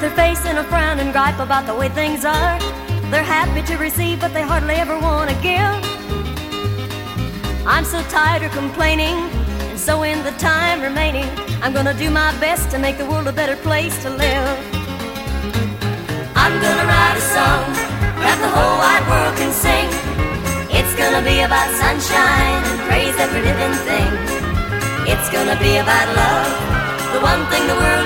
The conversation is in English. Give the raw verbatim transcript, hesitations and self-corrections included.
their face in a frown and gripe about the way things are. They're happy to receive, but they hardly ever want to give. I'm so tired of complaining, and so in the time remaining, I'm gonna do my best to make the world a better place to live. I'm gonna write a song that the whole wide world can sing. It's gonna be about sunshine and praise every living thing. It's gonna be about love, the one thing the world